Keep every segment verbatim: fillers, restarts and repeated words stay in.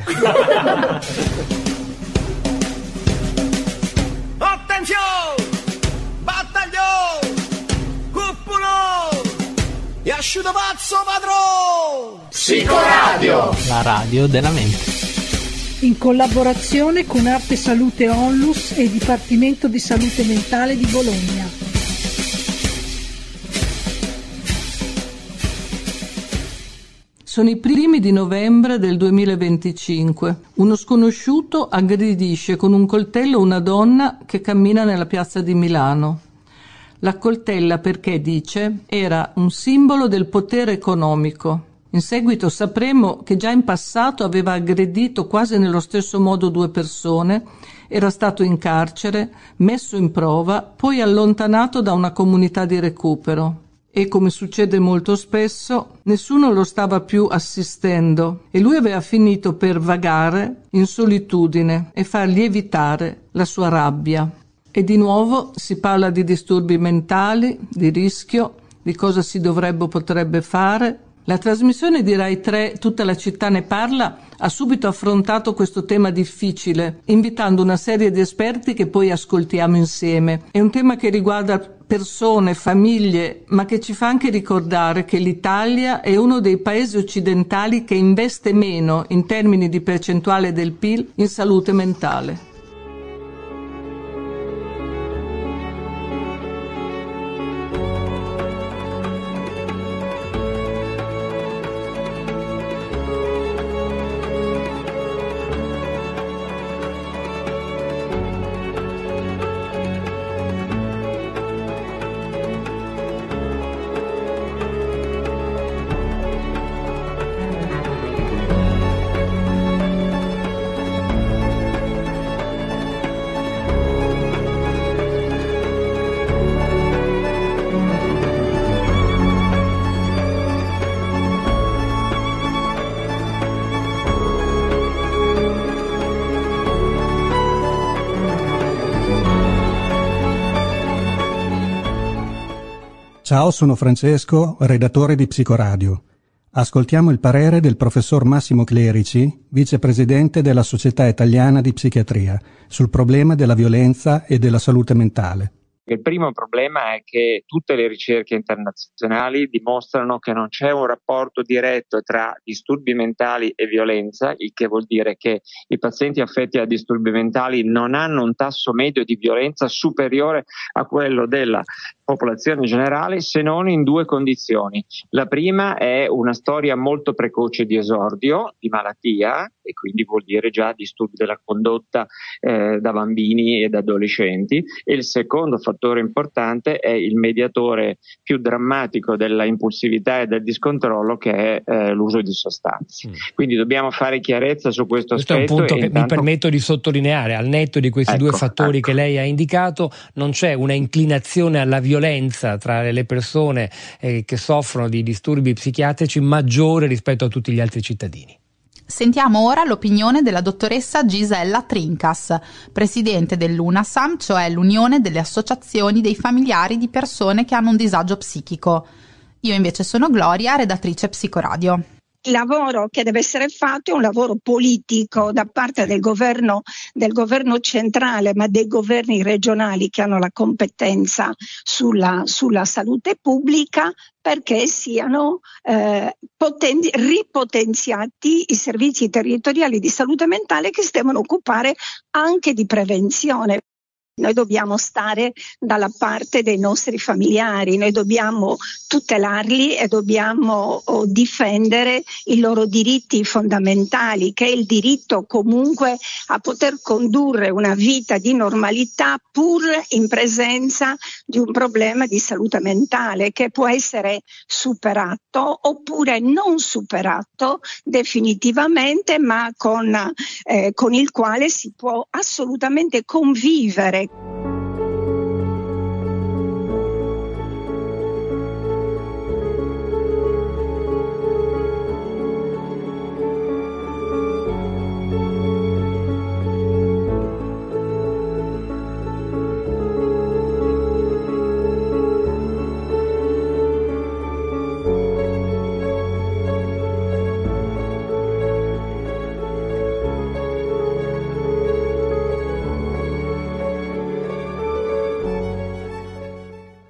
Attenzione! Battaglio! Cuppulo! E asciuto pazzo padrone! Psicoradio! La radio della mente. In collaborazione con Arte Salute Onlus e Dipartimento di Salute Mentale di Bologna. Sono i primi di novembre del duemilaventicinque. Uno sconosciuto aggredisce con un coltello una donna che cammina nella piazza di Milano. La coltella perché, dice, era un simbolo del potere economico. In seguito sapremo che già in passato aveva aggredito quasi nello stesso modo due persone, era stato in carcere, messo in prova, poi allontanato da una comunità di recupero. E, come succede molto spesso, nessuno lo stava più assistendo e lui aveva finito per vagare in solitudine e far lievitare la sua rabbia. E di nuovo si parla di disturbi mentali, di rischio, di cosa si dovrebbe o potrebbe fare. La trasmissione di Rai tre, Tutta la città ne parla, ha subito affrontato questo tema difficile, invitando una serie di esperti che poi ascoltiamo insieme. È un tema che riguarda persone, famiglie, ma che ci fa anche ricordare che l'Italia è uno dei paesi occidentali che investe meno in termini di percentuale del P I L in salute mentale. Ciao, sono Francesco, redattore di Psicoradio. Ascoltiamo il parere del professor Massimo Clerici, vicepresidente della Società Italiana di Psichiatria, sul problema della violenza e della salute mentale. Il primo problema è che tutte le ricerche internazionali dimostrano che non c'è un rapporto diretto tra disturbi mentali e violenza, il che vuol dire che i pazienti affetti da disturbi mentali non hanno un tasso medio di violenza superiore a quello della popolazione generale, se non in due condizioni. La prima è una storia molto precoce di esordio, di malattia, e quindi vuol dire già disturbi della condotta eh, da bambini ed adolescenti, e il secondo fattore importante è il mediatore più drammatico della impulsività e del discontrollo, che è eh, l'uso di sostanze. Mm. Quindi dobbiamo fare chiarezza su questo, questo aspetto. Questo è un punto che intanto... mi permetto di sottolineare, al netto di questi ecco, due fattori ecco. che lei ha indicato, non c'è una inclinazione alla violenza tra le persone eh, che soffrono di disturbi psichiatrici maggiore rispetto a tutti gli altri cittadini. Sentiamo ora l'opinione della dottoressa Gisella Trincas, presidente dell'UNASAM, cioè l'Unione delle Associazioni dei Familiari di Persone che hanno un disagio psichico. Io invece sono Gloria, redattrice Psicoradio. Il lavoro che deve essere fatto è un lavoro politico da parte del governo, del governo centrale, ma dei governi regionali che hanno la competenza sulla, sulla salute pubblica, perché siano eh, poten- ripotenziati i servizi territoriali di salute mentale che si devono occupare anche di prevenzione. Noi dobbiamo stare dalla parte dei nostri familiari, noi dobbiamo tutelarli e dobbiamo oh, difendere i loro diritti fondamentali, che è il diritto comunque a poter condurre una vita di normalità pur in presenza di un problema di salute mentale che può essere superato oppure non superato definitivamente, ma con, eh, con il quale si può assolutamente convivere.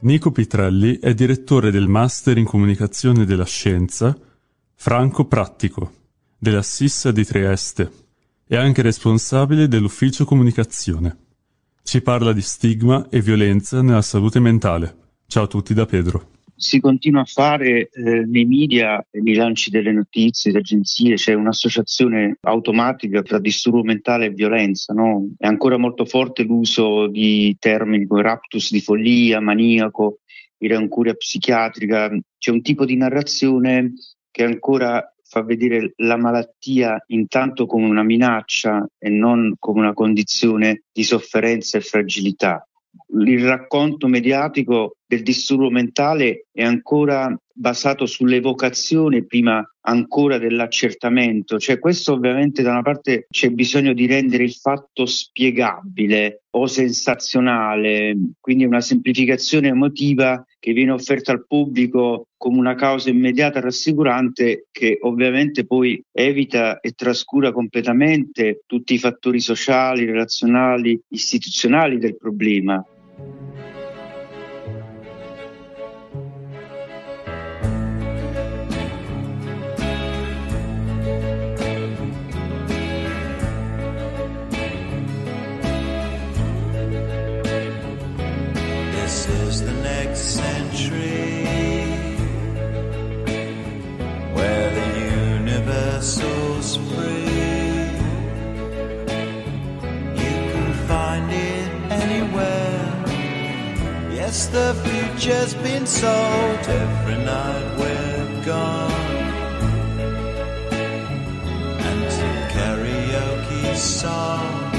Nico Pitrelli è direttore del Master in Comunicazione della Scienza Franco Prattico della SSIS di Trieste e anche responsabile dell'Ufficio Comunicazione. Ci parla di stigma e violenza nella salute mentale. Ciao a tutti da Pedro. Si continua a fare eh, nei media, nei lanci delle notizie, delle agenzie, c'è un'associazione automatica tra disturbo mentale e violenza, no? È ancora molto forte l'uso di termini come raptus di follia, maniaco, irancuria psichiatrica. C'è un tipo di narrazione che ancora fa vedere la malattia intanto come una minaccia e non come una condizione di sofferenza e fragilità. Il racconto mediatico del disturbo mentale è ancora basato sull'evocazione prima ancora dell'accertamento, cioè questo ovviamente da una parte c'è bisogno di rendere il fatto spiegabile o sensazionale, quindi una semplificazione emotiva che viene offerta al pubblico come una causa immediata rassicurante che ovviamente poi evita e trascura completamente tutti i fattori sociali, relazionali, istituzionali del problema. The future's been sold every night we're gone, and some karaoke songs.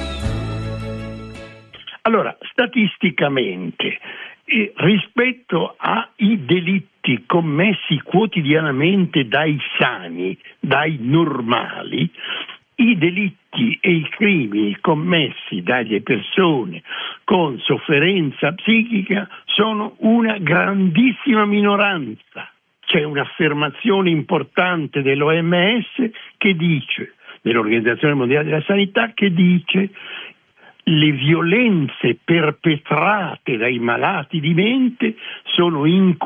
Allora, statisticamente, eh, rispetto ai delitti commessi quotidianamente dai sani, dai normali, i delitti e i crimini commessi dalle persone con sofferenza psichica sono una grandissima minoranza. C'è un'affermazione importante dell'O M S che dice, dell'Organizzazione Mondiale della Sanità, che dice le violenze perpetrate dai malati di mente sono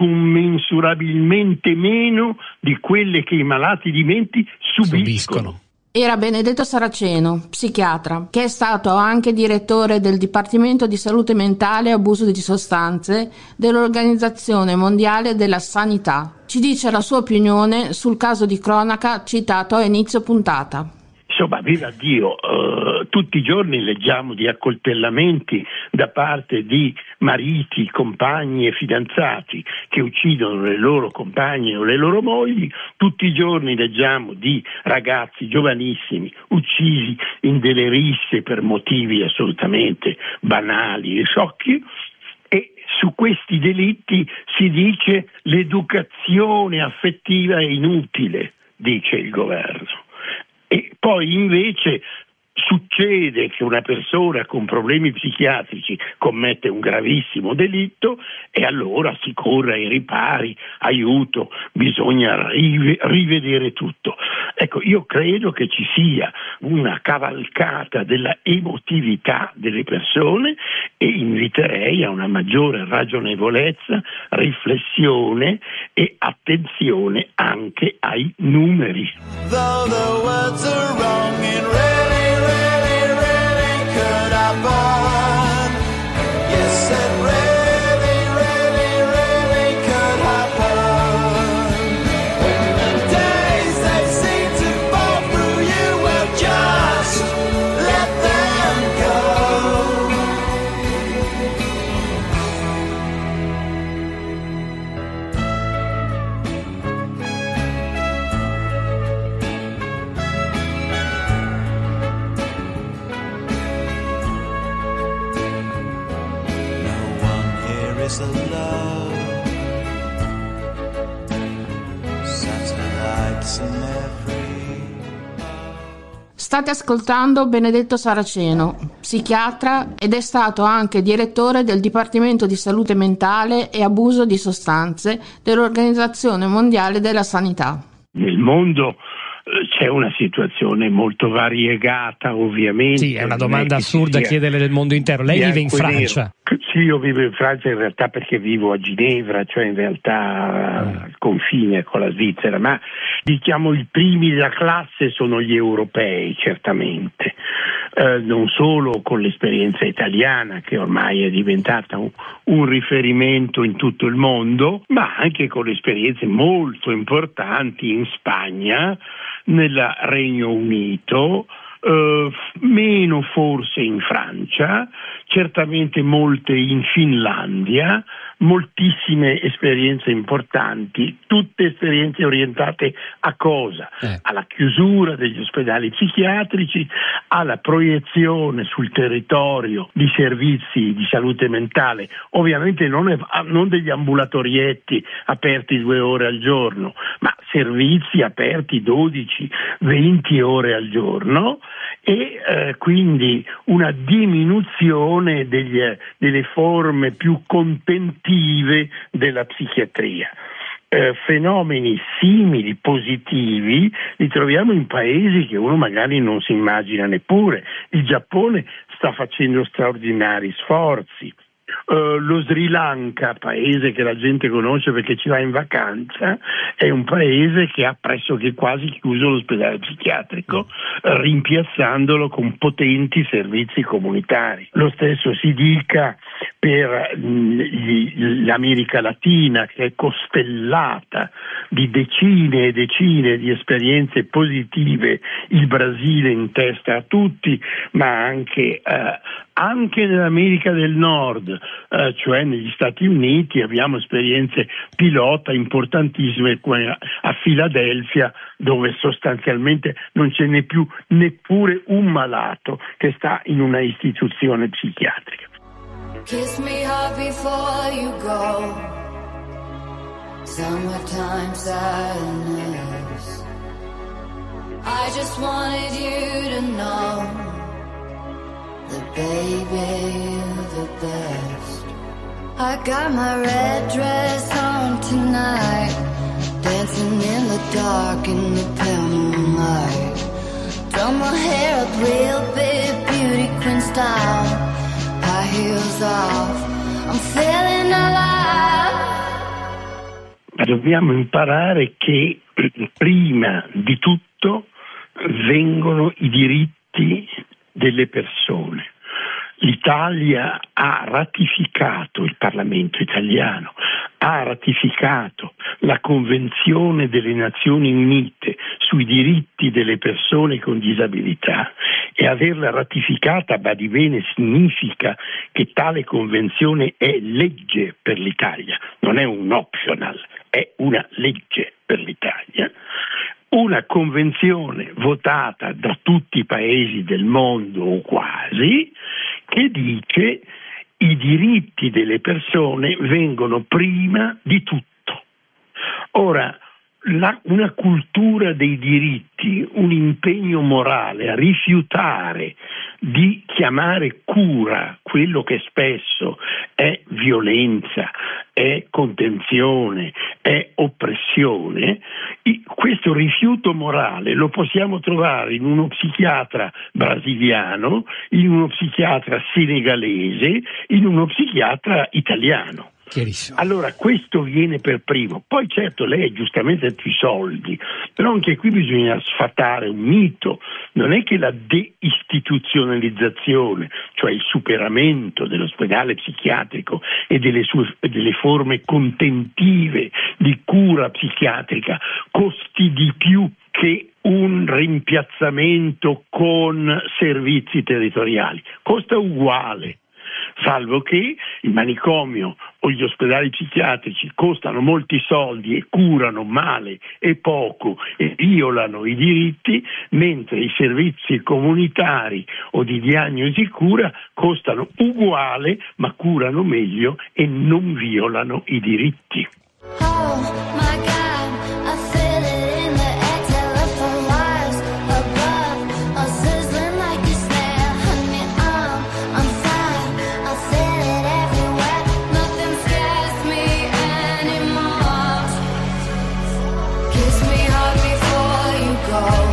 incommensurabilmente meno di quelle che i malati di mente subiscono. subiscono. Era Benedetto Saraceno, psichiatra, che è stato anche direttore del Dipartimento di Salute Mentale e Abuso di Sostanze dell'Organizzazione Mondiale della Sanità. Ci dice la sua opinione sul caso di cronaca citato a inizio puntata. Insomma, viva Dio, uh, tutti i giorni leggiamo di accoltellamenti da parte di mariti, compagni e fidanzati che uccidono le loro compagne o le loro mogli, tutti i giorni leggiamo di ragazzi giovanissimi uccisi in delle risse per motivi assolutamente banali e sciocchi, e su questi delitti si dice l'educazione affettiva è inutile, dice il governo. E poi invece succede che una persona con problemi psichiatrici commette un gravissimo delitto e allora si corre ai ripari, aiuto, bisogna rive- rivedere tutto. Ecco, io credo che ci sia una cavalcata della emotività delle persone e inviterei a una maggiore ragionevolezza, riflessione e attenzione anche ai numeri. Though the words are wrong and really, really, really could happen. Yes, it really, really, really could happen. When the days they seem to fall through you, well, just let them go. Is a love, satellites in every. State ascoltando Benedetto Saraceno, psichiatra ed è stato anche direttore del Dipartimento di Salute Mentale e Abuso di Sostanze dell'Organizzazione Mondiale della Sanità. Nel mondo c'è una situazione molto variegata, ovviamente. Sì, è una domanda assurda chiedere del mondo intero. Lei vive in Francia? Nero. Sì, io vivo in Francia in realtà perché vivo a Ginevra, cioè in realtà mm. al confine con la Svizzera, ma diciamo i primi della classe sono gli europei, certamente. Eh, non solo con l'esperienza italiana, che ormai è diventata un, un riferimento in tutto il mondo, ma anche con esperienze molto importanti in Spagna, nel Regno Unito, Uh, meno forse in Francia, certamente molte in Finlandia, moltissime esperienze importanti, tutte esperienze orientate a cosa? Eh. Alla chiusura degli ospedali psichiatrici, alla proiezione sul territorio di servizi di salute mentale, ovviamente non, è, non degli ambulatorietti aperti due ore al giorno, ma servizi aperti dodici venti ore al giorno, e eh, quindi una diminuzione degli, delle forme più contentive della psichiatria. Eh, fenomeni simili, positivi, li troviamo in paesi che uno magari non si immagina neppure. Il Giappone sta facendo straordinari sforzi. Uh, lo Sri Lanka, paese che la gente conosce perché ci va in vacanza, è un paese che ha pressoché quasi chiuso l'ospedale psichiatrico, uh, rimpiazzandolo con potenti servizi comunitari. Lo stesso si dica per mh, gli, l'America Latina, che è costellata di decine e decine di esperienze positive, il Brasile in testa a tutti, ma anche uh, anche nell'America del Nord, eh, cioè negli Stati Uniti, abbiamo esperienze pilota importantissime come a Filadelfia, dove sostanzialmente non ce n'è più neppure un malato che sta in una istituzione psichiatrica. Kiss me hard before you go. Summertime sadness. I just wanted you to know that baby, you're the best. I got my red dress on tonight, dancing in the dark in the pale moonlight. Done my hair up real big, beauty queen style, high heels off, I'm feeling alive. Dobbiamo imparare che prima di tutto vengono i diritti delle persone. L'Italia ha ratificato, il Parlamento italiano ha ratificato la Convenzione delle Nazioni Unite sui diritti delle persone con disabilità, e averla ratificata, badi bene, significa che tale convenzione è legge per l'Italia, non è un optional, è una legge per l'Italia. Una convenzione votata da tutti i paesi del mondo o quasi, che dice i diritti delle persone vengono prima di tutto. Ora, la, una cultura dei diritti, un impegno morale a rifiutare di chiamare cura quello che spesso è violenza, è contenzione, è oppressione, questo rifiuto morale lo possiamo trovare in uno psichiatra brasiliano, in uno psichiatra senegalese, in uno psichiatra italiano. Allora questo viene per primo, poi certo lei giustamente ha più soldi, però anche qui bisogna sfatare un mito, non è che la deistituzionalizzazione, cioè il superamento dell'ospedale psichiatrico e delle sue delle forme contentive di cura psichiatrica costi di più che un rimpiazzamento con servizi territoriali, costa uguale. Salvo che il manicomio o gli ospedali psichiatrici costano molti soldi e curano male e poco e violano i diritti, mentre i servizi comunitari o di diagnosi e cura costano uguale ma curano meglio e non violano i diritti. Oh my God, I feel it in the air, telephone wires above, all sizzling like a snare, honey, I'm on fire, I feel it everywhere, nothing scares me anymore. Kiss me hard before you go.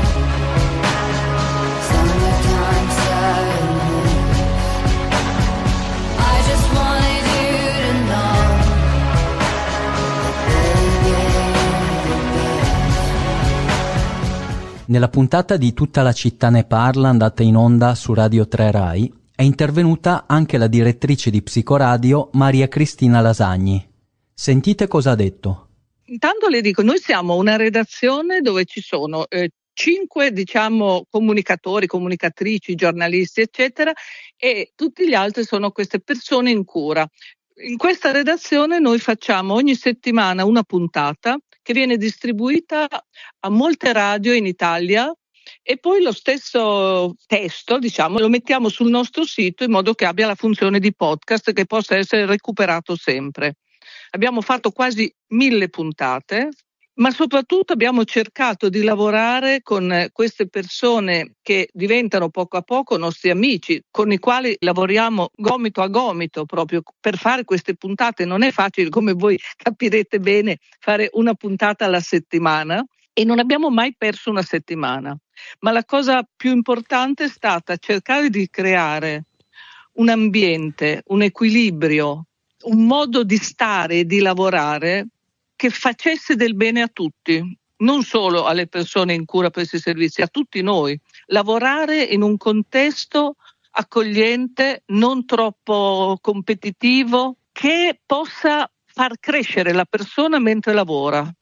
Nella puntata di Tutta la città ne parla, andata in onda su Radio tre Rai, è intervenuta anche la direttrice di Psicoradio Maria Cristina Lasagni. Sentite cosa ha detto. Intanto le dico, noi siamo una redazione dove ci sono eh, cinque, diciamo, comunicatori, comunicatrici, giornalisti, eccetera, e tutti gli altri sono queste persone in cura. In questa redazione noi facciamo ogni settimana una puntata che viene distribuita a molte radio in Italia e poi lo stesso testo, diciamo, lo mettiamo sul nostro sito in modo che abbia la funzione di podcast che possa essere recuperato sempre. Abbiamo fatto quasi mille puntate, ma soprattutto abbiamo cercato di lavorare con queste persone che diventano poco a poco nostri amici, con i quali lavoriamo gomito a gomito proprio per fare queste puntate. Non è facile, come voi capirete bene, fare una puntata alla settimana e non abbiamo mai perso una settimana. Ma la cosa più importante è stata cercare di creare un ambiente, un equilibrio, un modo di stare e di lavorare che facesse del bene a tutti, non solo alle persone in cura per questi servizi, a tutti noi. Lavorare in un contesto accogliente, non troppo competitivo, che possa far crescere la persona mentre lavora.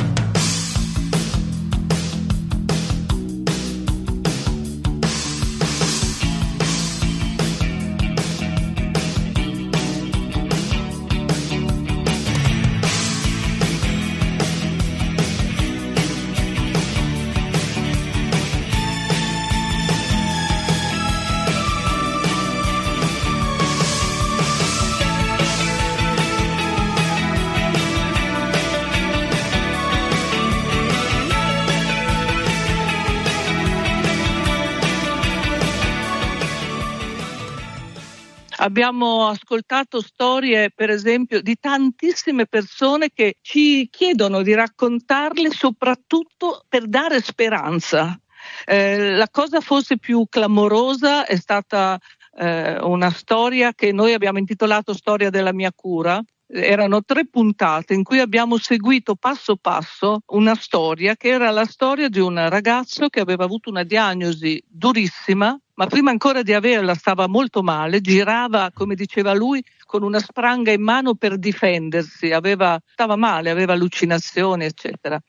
Abbiamo ascoltato storie, per esempio, di tantissime persone che ci chiedono di raccontarle soprattutto per dare speranza. Eh, la cosa forse più clamorosa è stata eh, una storia che noi abbiamo intitolato Storia della mia cura. Erano tre puntate in cui abbiamo seguito passo passo una storia che era la storia di un ragazzo che aveva avuto una diagnosi durissima, ma prima ancora di averla stava molto male, girava, come diceva lui, con una spranga in mano per difendersi, aveva, stava male, aveva allucinazioni, eccetera.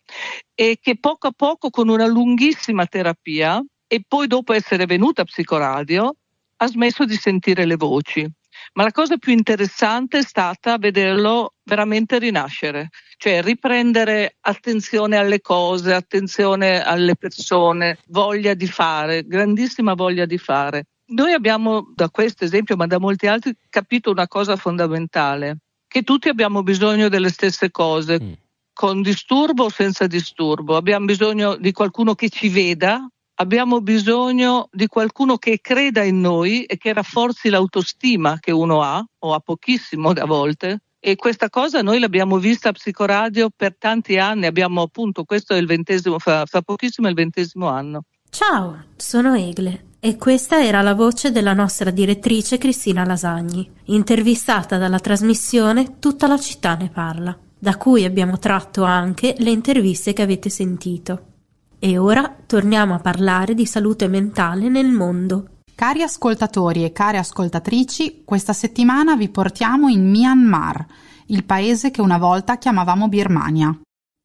E che poco a poco, con una lunghissima terapia, e poi dopo essere venuta a Psicoradio, ha smesso di sentire le voci. Ma la cosa più interessante è stata vederlo veramente rinascere, cioè riprendere attenzione alle cose, attenzione alle persone, voglia di fare, grandissima voglia di fare. Noi abbiamo, da questo esempio, ma da molti altri, capito una cosa fondamentale, che tutti abbiamo bisogno delle stesse cose, mm. con disturbo o senza disturbo. Abbiamo bisogno di qualcuno che ci veda, abbiamo bisogno di qualcuno che creda in noi e che rafforzi l'autostima che uno ha, o ha pochissimo a volte. E questa cosa noi l'abbiamo vista a Psicoradio per tanti anni, abbiamo appunto, questo è il ventesimo, fa, fa pochissimo è il ventesimo anno. Ciao, sono Egle e questa era la voce della nostra direttrice Cristina Lasagni, intervistata dalla trasmissione Tutta la città ne parla, da cui abbiamo tratto anche le interviste che avete sentito. E ora torniamo a parlare di salute mentale nel mondo. Cari ascoltatori e care ascoltatrici, questa settimana vi portiamo in Myanmar, il paese che una volta chiamavamo Birmania.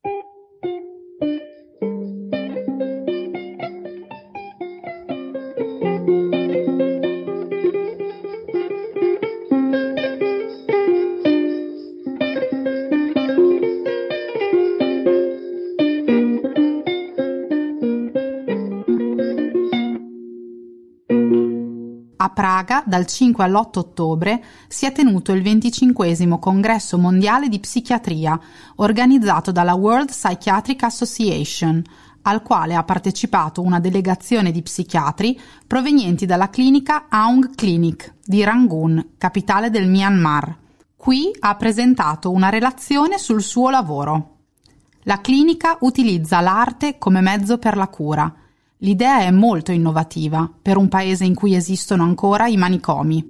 A Praga, dal cinque all'otto ottobre, si è tenuto il venticinquesimo Congresso Mondiale di Psichiatria, organizzato dalla World Psychiatric Association, al quale ha partecipato una delegazione di psichiatri provenienti dalla clinica Aung Clinic di Rangoon, capitale del Myanmar. Qui ha presentato una relazione sul suo lavoro. La clinica utilizza l'arte come mezzo per la cura. L'idea è molto innovativa per un paese in cui esistono ancora i manicomi.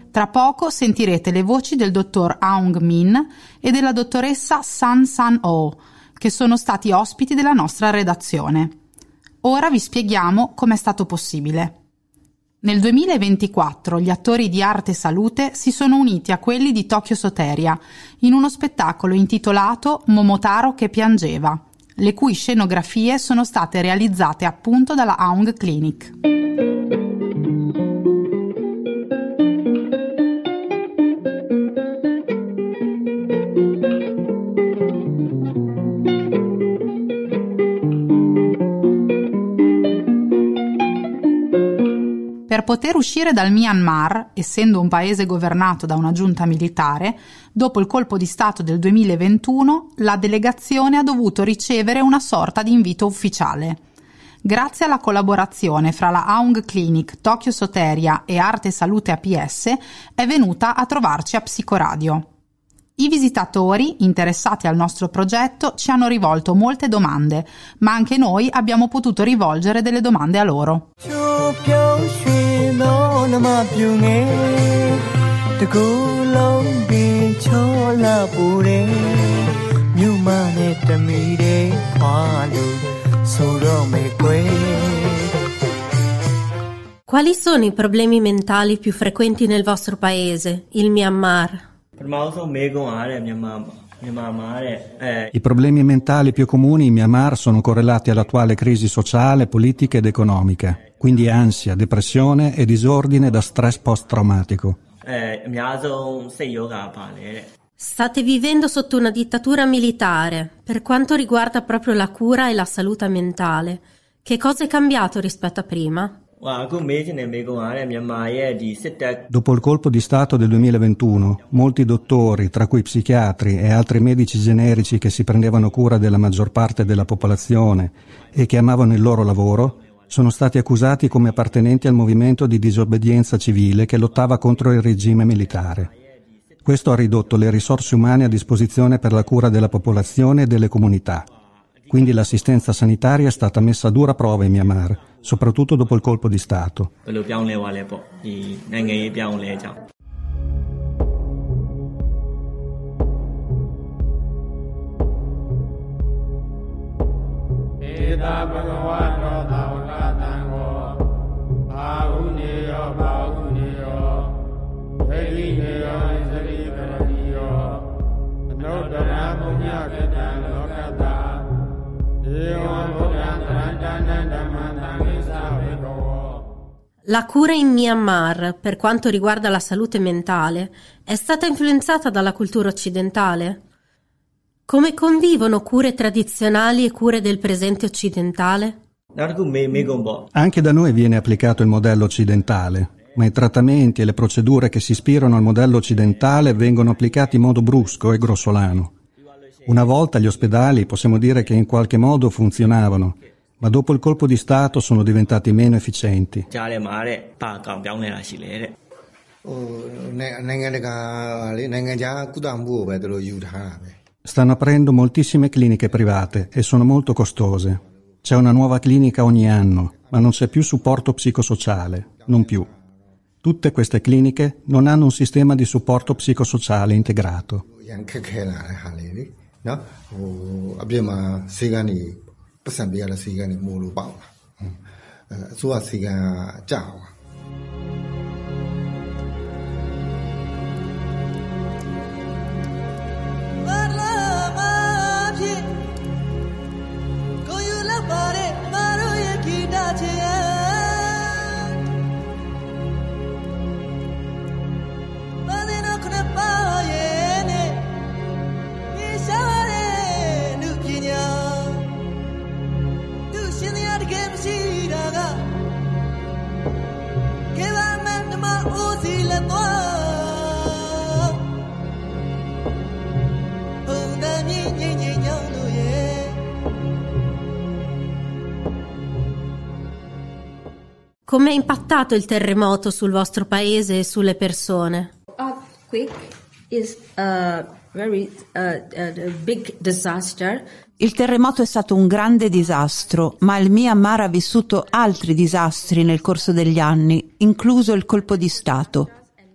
Tra poco sentirete le voci del dottor Aung Min e della dottoressa San San Oh, che sono stati ospiti della nostra redazione. Ora vi spieghiamo com'è stato possibile. Nel duemilaventiquattro gli attori di Arte e Salute si sono uniti a quelli di Tokyo Soteria in uno spettacolo intitolato Momotaro che piangeva, le cui scenografie sono state realizzate appunto dalla Aung Clinic. Per poter uscire dal Myanmar, essendo un paese governato da una giunta militare, dopo il colpo di Stato del duemilaventuno, la delegazione ha dovuto ricevere una sorta di invito ufficiale. Grazie alla collaborazione fra la Aung Clinic, Tokyo Soteria e Arte e Salute A P S, è venuta a trovarci a Psicoradio. I visitatori, interessati al nostro progetto, ci hanno rivolto molte domande, ma anche noi abbiamo potuto rivolgere delle domande a loro. Quali sono i problemi mentali più frequenti nel vostro paese, il Myanmar? I problemi mentali più comuni in Myanmar sono correlati all'attuale crisi sociale, politica ed economica, quindi ansia, depressione e disordine da stress post-traumatico. State vivendo sotto una dittatura militare. Per quanto riguarda proprio la cura e la salute mentale, che cosa è cambiato rispetto a prima? Dopo il colpo di Stato del duemilaventuno, molti dottori, tra cui psichiatri e altri medici generici che si prendevano cura della maggior parte della popolazione e che amavano il loro lavoro, sono stati accusati come appartenenti al movimento di disobbedienza civile che lottava contro il regime militare. Questo ha ridotto le risorse umane a disposizione per la cura della popolazione e delle comunità. Quindi l'assistenza sanitaria è stata messa a dura prova in Myanmar, soprattutto dopo il colpo di Stato. La cura in Myanmar, per quanto riguarda la salute mentale, è stata influenzata dalla cultura occidentale? Come convivono cure tradizionali e cure del presente occidentale? Anche da noi viene applicato il modello occidentale, ma i trattamenti e le procedure che si ispirano al modello occidentale vengono applicati in modo brusco e grossolano. Una volta gli ospedali possiamo dire che in qualche modo funzionavano, ma dopo il colpo di Stato sono diventati meno efficienti. Stanno aprendo moltissime cliniche private e sono molto costose. C'è una nuova clinica ogni anno, ma non c'è più supporto psicosociale, non più. Tutte queste cliniche non hanno un sistema di supporto psicosociale integrato. Come ha impattato il terremoto sul vostro paese e sulle persone? Earthquake is a very uh, a big disaster. Il terremoto è stato un grande disastro, ma il Myanmar ha vissuto altri disastri nel corso degli anni, incluso il colpo di Stato.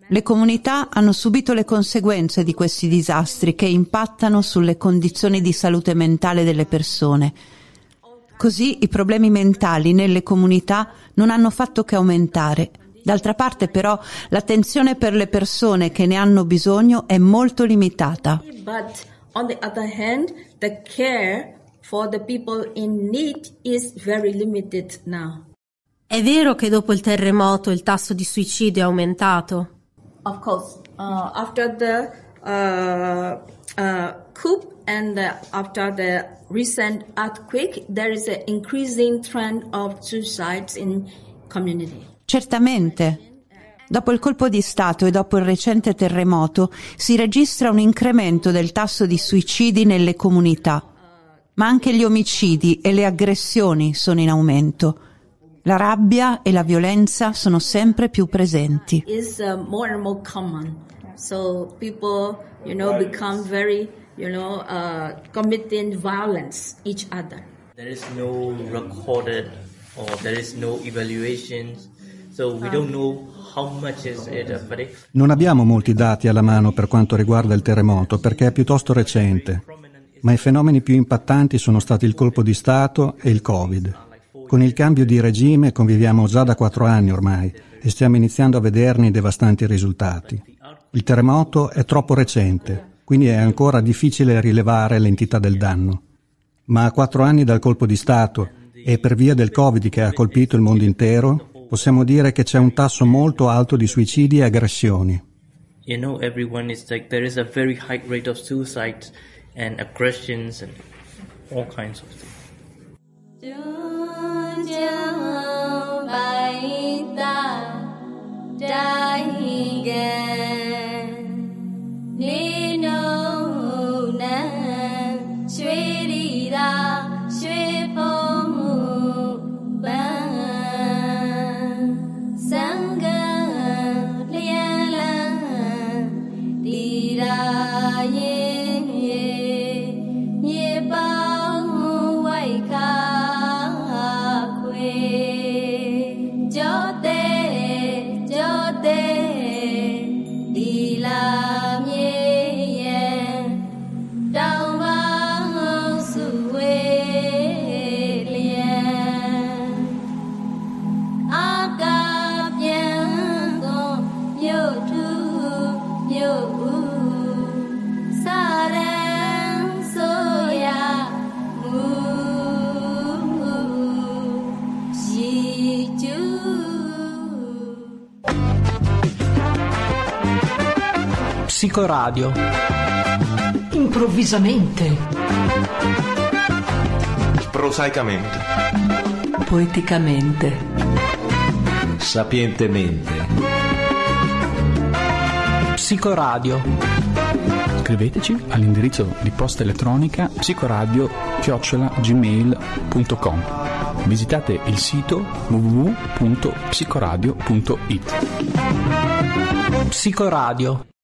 Le comunità hanno subito le conseguenze di questi disastri che impattano sulle condizioni di salute mentale delle persone. Così i problemi mentali nelle comunità non hanno fatto che aumentare. D'altra parte però l'attenzione per le persone che ne hanno bisogno è molto limitata. But on the other hand, the care for the people in need is very limited now. È vero che dopo il terremoto il tasso di suicidio è aumentato? Of course, uh, after the uh, uh, coup and uh, after the recent earthquake, there is an increasing trend of suicides in community. Certamente. Dopo il colpo di Stato e dopo il recente terremoto si registra un incremento del tasso di suicidi nelle comunità, ma anche gli omicidi e le aggressioni sono in aumento. La rabbia e la violenza sono sempre più presenti. Is uh, more and more common. So people, you know, become very, you know, uh, committing violence each other. There is no recorded or there is no evaluations, so we don't know how much is it. But if... Non abbiamo molti dati alla mano per quanto riguarda il terremoto perché è piuttosto recente, ma i fenomeni più impattanti sono stati il colpo di Stato e il Covid. Con il cambio di regime conviviamo già da quattro anni ormai e stiamo iniziando a vederne i devastanti risultati. Il terremoto è troppo recente, quindi è ancora difficile rilevare l'entità del danno. Ma a quattro anni dal colpo di Stato e per via del Covid che ha colpito il mondo intero, possiamo dire che c'è un tasso molto alto di suicidi e aggressioni. You know, everyone is like there is a very high rate of suicides and aggressions and all kinds of things. Psicoradio. Improvvisamente. Prosaicamente. Poeticamente. Sapientemente. Psicoradio. Scriveteci all'indirizzo di posta elettronica psicoradio chiocciola gmail punto com. Visitate il sito w w w punto psicoradio punto it. Psicoradio.